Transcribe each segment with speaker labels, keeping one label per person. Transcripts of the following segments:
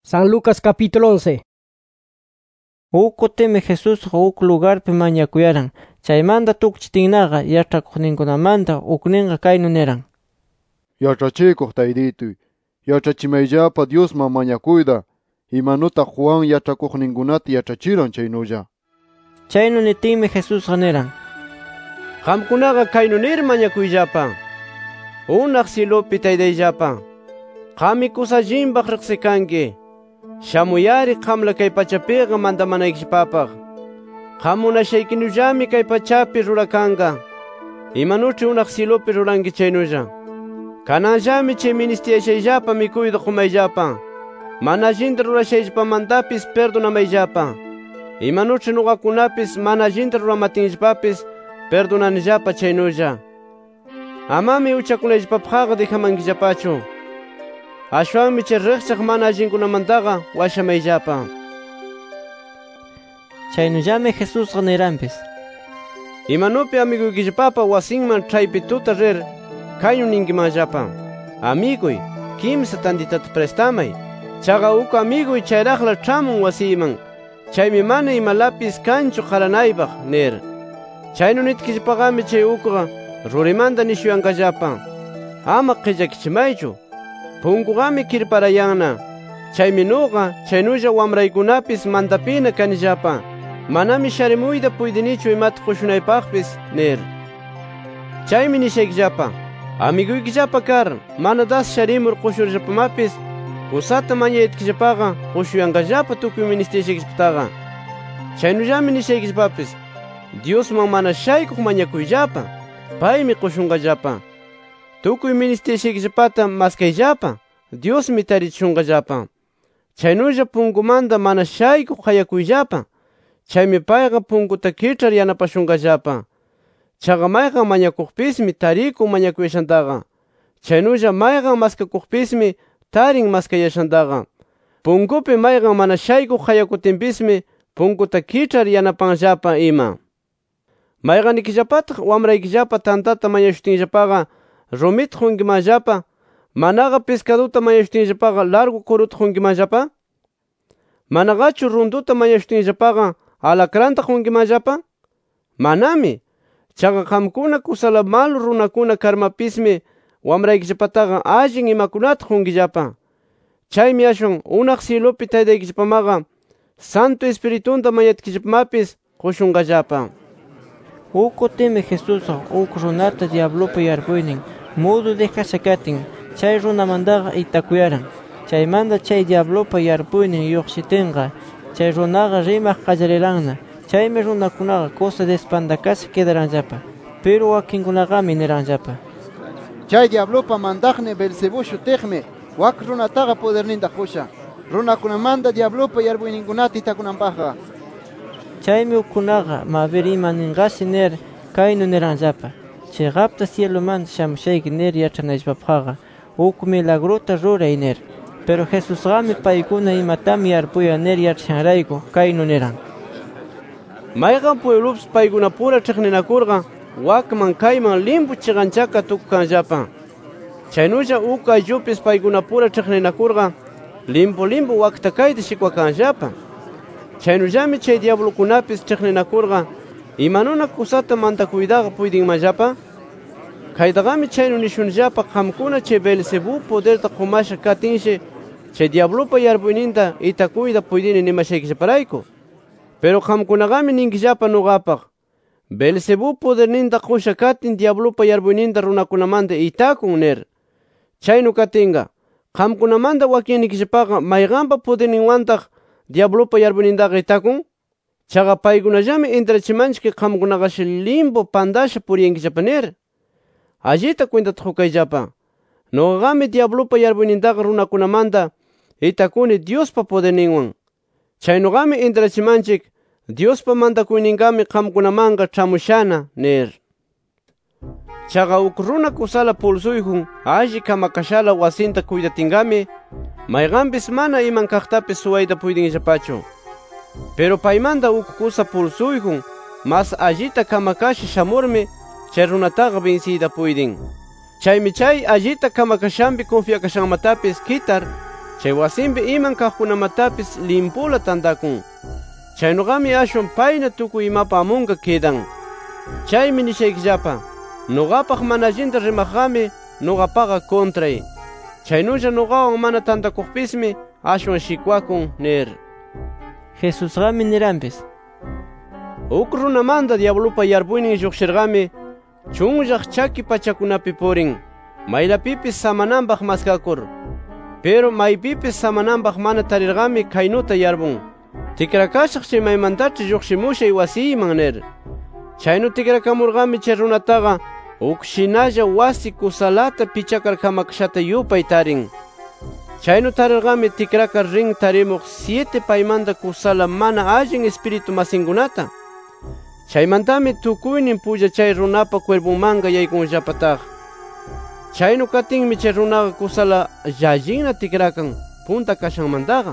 Speaker 1: San Lucas capítulo 11.
Speaker 2: Ukutimi Jesús uk lugarpi mañakuyaran. Chaymanta tukchitinnaqa yach'akuqninkunamanta ukninqa kaynu niran:
Speaker 3: Yach'achikuq Taytituy, yachachimayllapa Diosman mañakuyta, imanutaq Juan yach'akuqninkunata yach'achiran chaynulla.
Speaker 2: Chaynu nitinmi Jesusqa niran:
Speaker 4: Qamkunaqa kaynu nir mañakuyllapa: Unaq cielopi Taytayllapa, qami kusallinpaq riqsikanki. Shamuyari qamla kay pachapiqa mandamanaykillapapaq. Qam munashaykinullami kay pachapi rurakanqa. Imanuch'i unaq cielopi ruranki chaynulla. Kananllami chay ministiyashayllapa mikuyta qumayllapa. Mana allinta rurashayllapamantapis perdonamayllapa. Imanuch'i nuqakunapis mana allinta ruramatinllapapis perdonanillapa chaynulla. Amami uchakunayllapapaqqa dijamankllapachu. Ashwanmi chay riqchaq mana allinkunamantaqa washamayllapa.
Speaker 2: Chaynullami Jesusqa niranpis:
Speaker 4: Imanupi amiguykillapapa wasinman chaypi tuta rir kaynu ninkimanllapa: Amiguy, kimsa tantitata prestamay. Chaqa uk amiguy chayraqla ch'amun wasiyman. Chaymi mana imalapis kanchu qaranaypaq nir. Chaynu nitkillapaqami chay ukqa rurimanta nishuyanqallapa: Ama qillakichimaychu. Punkuqami kirparayanna. Chaymi nuqa chaynulla wamraykunapis mantapina kanillapa. Manami sharimuyta puydinichu imata qushunaypaqpis nir. Chaymi nishaykillapa: Amiguykillapa kar mana das sharimur qushurllapamapis kusata mañayatkillapaqa qushuyanqallapa tukuy ministiyashaykillapataqa. Chaynullami nishaykillapapis: Diosman mana shaykuq mañakuyllapa, paymi qushunqallapa. Tukuy ministiyashaykillapata maskayllapa, Diosmi tarichishunqallapa. Chaynulla punkumanta mana shaykuq qayakuyllapa. Chaymi payqa punkuta kich'ar yanapashunqallapa. Chaqa mayqan mañakuqpismi tarikun mañakuyashantaqa. Chaynulla mayqan maskakuqpismi tarin maskayashantaqa. Punkupi mayqan mana shaykuq qayakutinpismi punkuta kich'ar yanapanllapa ima. Mayqanikillapataq wamraykillapa tantata mañashutinllapaqa rumita qunkimanllapa, manaqa pescaduta mañashutinllapaqa largo kuruta qunkimanllapa? Manaqachu runtuta mañashutinllapaqa alacranta qunkimanllapa? Manami. Chaqa qamkuna kusala malu runakuna karmapismi wamraykillapataqa allin imakunata qunkillapa. Chaymi ashwan unaq cielopi Taytaykillapamaqa Santo Espiritunta mañatkillapamapis qushunqallapa.
Speaker 2: Ukutimi Jesusqa uk runata diablopa yarpuynin mudu dejasha katin, chay runamantaqa itakuyaran. Chaymanta chay diablopa yarpuynin lluqshitinqa, chay runaqa rimaq qallariranna. Chaymi runakunaqa cosa de espantacasa quedaranllapa. Pero wakinkunaqami niranllapa:
Speaker 5: Chay diablopa mandaqni Beelzebú shutiqmi wak runataqa poderninta qusha. Runakunamanta diablopa yarpuyninkunata itakunanpaqqa.
Speaker 2: Chaymi ukkunaqa maver imaninqashi nir kaynu niranllapa: Chiqapta cielomanta shamushayki nir yach'anayllapapaqqa uk milagrota ruray nir. Pero Jesusqami paykuna imatami yarpuyan nir yachashanrayku kaynu niran:
Speaker 4: Mayqan pueblupis paykuna pura ch'iqninakurqa wakman kayman limpu chiqanchaka tukukanllapa. Chaynulla uk ayllupis paykuna pura ch'iqninakurqa limpu wakta kayta shikwakanllapa. Chaynullami chay diablokunapis ch'iqninakurqa imanuna kusata mantakuytaqa puydinmanllapa. Kaytaqami chaynu nishunillapa qamkuna chay Beelzebú poderta qumasha katinshi chay diablopa yarpuyninta itakuyta puydini nimashaykillaparayku. Pero qamkunaqami ninkillapa nuqapaq: Beelzebú poderninta qusha katin diablopa yarpuyninta runakunamanta itakun nir. Chaynu katinqa qamkunamanta wakinnikillapaqa mayqanpa poderninwantaq diablopa yarpuynintaqa itakun? Chaqa paykunallami intrachimanchik qamkunaqashi limpu pandasha puriyankillapa nir. Allita cuentata hukayllapa: Nuqaqami diablopa yarpuynintaqa runakunamanta itakuni Diospa poderninwan. Chaynuqami intrachimanchik Diospa mantakuyninkami qamkunamanqa ch'amushana nir. Chaqa uk runa kusala pulsuyjun alli kamakashala wasinta kuydatinqami mayqanpis mana iman kaqtapis suwayta puydinllapachu. Pero paymanta uk kusa pulsuyjun mas allita kamakashi shamurmi chay runataqa vencida puydin. Chaymi chay allita kamakashanpi confiakashanmatapis kitar chay wasimpi iman kaqkunamatapis limpula tantakun. Chaynogami ashwan payna tukuy imapa amunka quedan. Chaymi nishaykillapa, nogapaq mana allinta rimaqqami nogapaqa contray. Chaynulla nogawan mana tantakuqpismi ashwan shikwakun nir.
Speaker 2: Jesusqami niranpis:
Speaker 4: Uk runamanta diablopa yarpuynin lluqshirqami chunllaq chaki pachakunapi purin, maylapipis samananpaq maskakur. Pero maypipis samananpaq mana tarirqami kaynuta yarpun: tikrakashaq chay maymantachi lluqshimushay wasiyman nir. Chaynu tikrakamurqami chay runataqa uk shinalla wasi kusalata pichakar kamakashata yupay tarin. Chaynu tarirqami tikrakar rin tarimuq 7 paymanta kusala mana allin espiritu masinkunata. Chaymantami tukuynin pulla chay runapa cuerpunmanqa yaykunllapataq. Chaynu katinmi chay runaqa kusala llallinna tikrakan punta kashanmantaqa.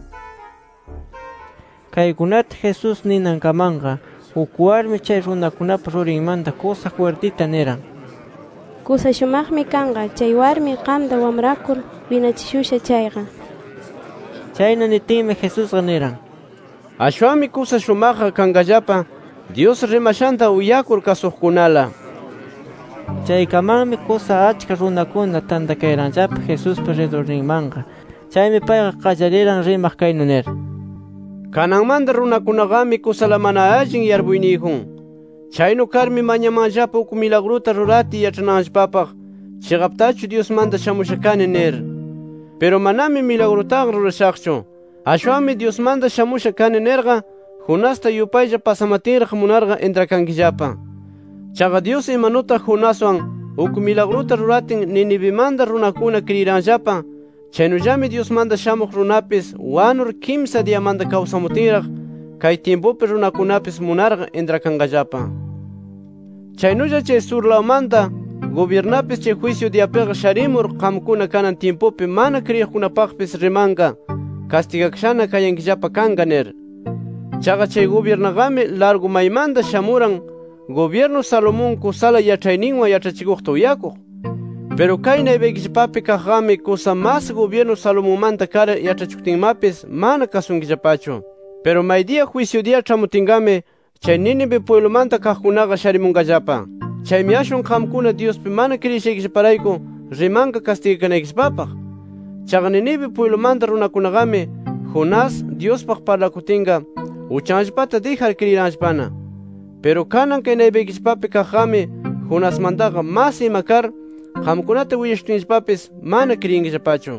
Speaker 2: Kaykunata Jesus ninankamanqa uk warmi chay runakunapa rurinmanta kusa fuertita niran:
Speaker 1: Kusa shumaqmi kanqa chay warmi qamta wamrakur winachishusha chayqa.
Speaker 2: Chayna nitinmi Jesusqa niran:
Speaker 4: Ashwami kusa shumaqqa kankallapa Dios rimashanta uyakur kasuqkunala.
Speaker 2: Chaykamanmi kusa achka runakuna tantakayranllapa Jesuspa redorninmanqa. Chaymi payqa qallariran rimaq kaynu nir:
Speaker 4: Kananmanta runakunaqami kusala mana allin yarpuyniyjun. Chaynu karmi mañamanllapa uk milagruta rurati yach'ananllapapaq chiqaptachu Diosmanta shamusha kani nir. Pero manami milagrutaqa rurashaqchu. Ashwami Diosmanta shamusha kani nirqa hunasta yupaylla pasamatinraq munarqa entrakankillapa. Chaqa Dios imanutaq hunaswan uk milagruta ruratin Ninivimanta runakuna kriyiranllapa, chaynullami Diosmanta shamuq runapis wanur kimsa diamanta kawsamutinraq kay tiempopi runakunapis munarqa entrakanqallapa. Chaynulla chay surlawmanta gobiernapis chay juicio diapiqa sharimur qamkuna kanan tiempopi mana kriyiqkunapaqpis rimanqa castigakashana kayankillapa kanqa nir. Chaqa chay gobiernaqami largo maymanta shamuran gobierno Salomón kusala yachayninwan yachachikuqta uyakuq. Pero kay naypaykillapapi kaqqami kusa mas gobierno Salomonmanta kara yachachikutinmapis mana kasunkillapachu. Pero maydia juicio dia chamutingami chay Nínive pueblomanta kaqkunaqa sharimunkallapa. Chaymi ashwan qamkuna Diospi mana kriyishaykillaparayku rimanqa castigakanaykillapapaq. Chaqa Nínive pueblomanta runakunaqami Jonás Diospaq parlakutinqa uchanllapata dejar kriyiranllapana. Pero kanan kay naypaykillapapi kaqqami Jonásmantaqa mas imakar qamkunata willashtinllapapis mana kriyinkillapachu.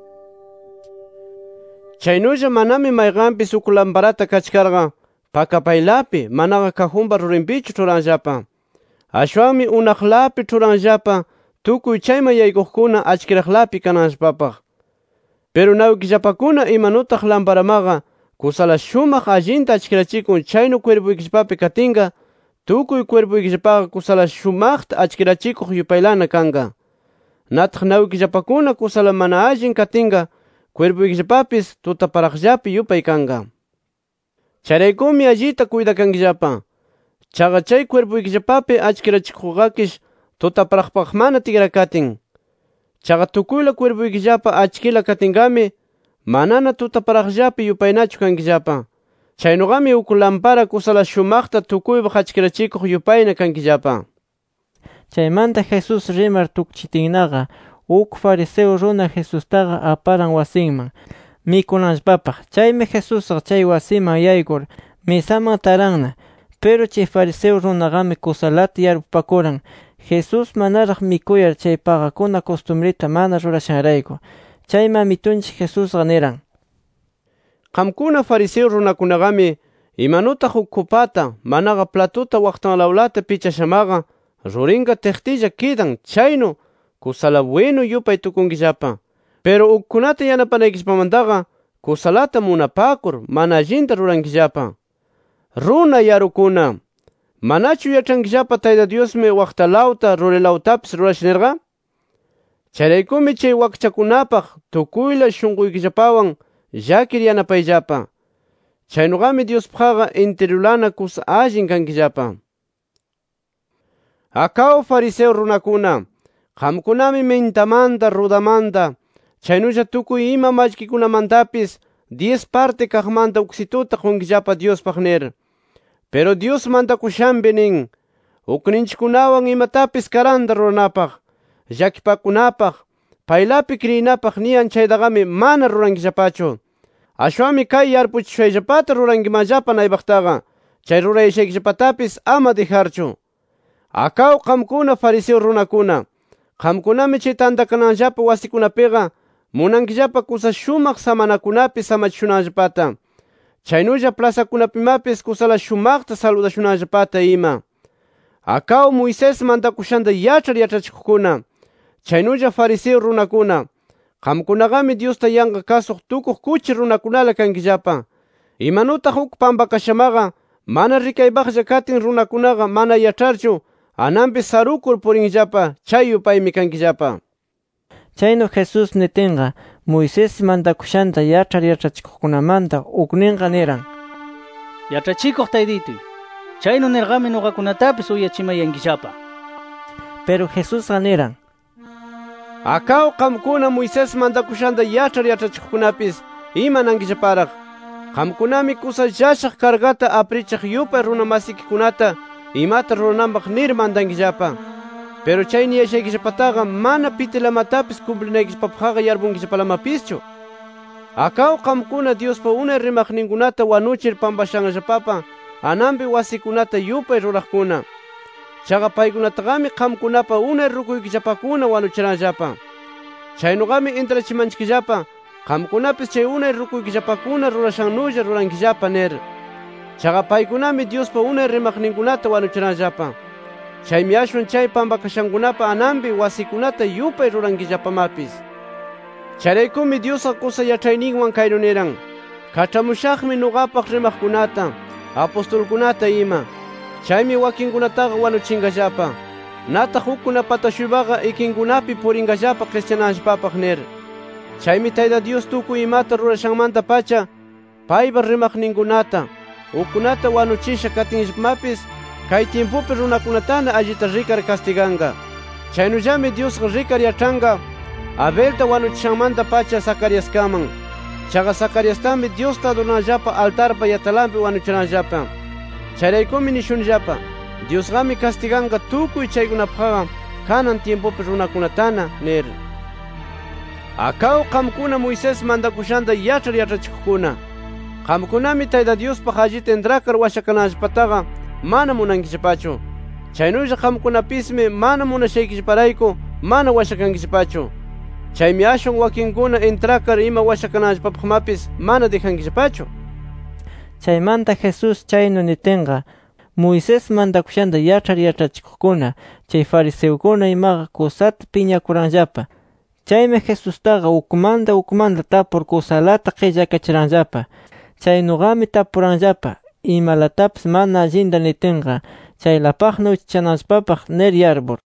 Speaker 4: Chaynulla manami mayqanpis uk lamparata kachkarqa pakapaylapi manaqa kajunpa rurinpichu churanllapa. Ashwanmi unaqlapi churanllapa tukuy chayman yaykuqkuna achkiraqlapi kananllapapaq. Pero nawikillapakuna imanutaq lamparamaqa kusala shumaq allinta achkirachikun chaynu cuerpuykillapapi katinqa tukuy cuerpuykillapaqa kusala shumaqta achkirachikuq yupaylana kanqa. Nataq nawikillapakuna kusala mana allin katinqa cuerpuykillapapis tutaparaqllapi yupay kanqa. Chayraykumi allita cuidakankillapa. Chaqa chay cuerpuykillapapi achkirachikuqqakish tutaparaqpaq mana tigrakatin. Chaqa tukuyla cuerpuykillapa achkila katinqami manana tutaparaqllapi yupaynachu kankillapa. Chaynuqami uk lampara kusala shumaqta tukuypaq achkirachikuq yupayna kankillapa.
Speaker 2: Chaymanta Jesus rimar tukchitinnaqa uk fariseo runa Jesustaqa aparan wasinman mikunanllapapaq. Chaymi Jesusqa chay wasiman yaykur mesaman taranna. Pero chay fariseo runaqami kusalata yarpupakuran Jesus manaraq mikuyar chay paqakuna costumbrita mana rurashanrayku. Chayma mitunchik Jesusqa niran:
Speaker 4: Qamkuna fariseo runakunaqami imanutaq uk kupata manaqa platuta waqtanlawlata pichashamaqa rurinqa tiqtilla kidan chaynu kusala bueno yupay tukunkillapa. Pero ukkunata yanapanaykillpamantaqa kusalata munapakur mana allinta rurankillapa. Runa yarukuna, manachu yachrankillapa Tayta Diosmi waqtalawta rurilawtapis rurashnirqa? Chayraykumi chay wakchakunapaq tukuyla shunquykillapawan llakir yanapayllapa. Chaynuqami Diospaqqa interiorlana kusa allin kankillapa. Akaw fariseo runakuna, qamkunami mintamanta, rudamanta, Chaynulla tukuy ima mallkikunamantapis 10 parte kaqmanta uksituta qunkillapa Diospaq nir. Pero Dios mantakushanpi nin: ukninchikunawan imatapis karanta ruranapaq, llakipakunapaq, paylapi kriyinapaq niyan chaydaqami mana rurankillapachu. Ashwami kay yarpuchishuayllapata rurankimanllapa naybaqtaqa, chay rurayashaykillapatapis ama dejarchu. Akaw qamkuna fariseo runakuna, qamkunami chay tantakananllapa wasikunapiqa munankillapa kusa shumaq samanakunapi samachishunanllapata, chaynulla plazakunapimapis kusala shumaqta saludashunanllapata ima. Akaw Moisés mantakushanta yachachikuqkuna, chaynulla fariseo runakuna, qamkunaqami Diosta yanqa kasuq tukuq kuchi runakunala kankillapa. Imanutaq huk pampakashamaqa mana rikaybaqlla katin runakunaqa mana yacharchu ananpi sarukur purinllapa, chay yupaymi kankillapa.
Speaker 2: Chayno Jesús nitinqa Moisés mantakushanta yachachikuqkunamanta ukninqa niran:
Speaker 6: Yachachikuq taydituy, chayno nirqami nuqakunatapis uyachimayankillapa.
Speaker 2: Pero Jesúsqa niran:
Speaker 4: Akaw qamkuna Moisés mantakushanta yachachikuqkunapis ima nankillaparaq. Qamkunami kusa llashaq kargata aprichaq yupay runa masikikunata imata rurananpaq nir mandankillapa. Pero chay niyashaykillapataqa mana pitilamatapis cumplinaykillapapaqqa yarpunkillapalamapischu. Akaw qamkuna Diospa unay rimaqninkunata wanuchir pampashanllapapa ananpi wasikunata yupay ruraqkuna. Chaqa paykunataqami qamkunapa unay rukuykillapakuna wanuchiranllapa. Chaynuqami intrachimanchikillapa qamkunapis chay unay rukuykillapakuna rurashannulla rurankillapa nir. Chaqa paykunami Diospa unay rimaqninkunata wanuchiranllapa. Chaymi ashwan chay pampakashankunapa ananpi wasikunata yupay rurankillapamapis. Chayraykumi Diosqa kusa yachayninwan kaynu niran: kach'amushaqmi nuqapaq rimaqkunata, apostolkunata ima. Chaymi wakinkunataqa wanuchinkallapa. Nataq hukkunapata-shuypaqa ikinkunapi purinkallapa cristiananllapapaq nir. Chaymi Tayta Dios tukuy imata rurashanmanta pacha paypa rimaqninkunata, ukkunata wanuchisha katinllapamapis kay tiempupi runakunatana allita rikar castiganqa. Chaynullami Diosqa rikar yachanqa Abelta wanuchishanmanta pacha Zacariaskaman. Chaqa Zacariastami Diosta adornanllapa altarpa yatalanpi wanuchiranllapa. Chayraykumi nishunllapa: Diosqami castiganqa tukuy chaykunapaqqa kanan tiempupi runakunatana nir. Akaw qamkuna Moisés mantakushanta yachachikuqkuna, qamkunami Tayta Diospaq allita intrakar washakananllapataqa mana munankillapachu. Chaynulla qamkunapismi mana munashaykillaparayku mana washakankillapachu. Chaymi ashwan wakinkuna intrakar ima washakananllapapaqmapis mana dejankillapachu.
Speaker 2: Chaymanta Jesús chaynu nitinqa Moisés mantakushanta yachachikuqkuna chay fariseukuna imaqa kusata piñakuranllapa. Chaymi Jesustaqa ukmanta tapur kusalata qillakachiranllapa. Chaynuqami tapuranllapa imalatapis mana allinta nitinqa chaylapaqna uchichananllapapaq nir yarbur.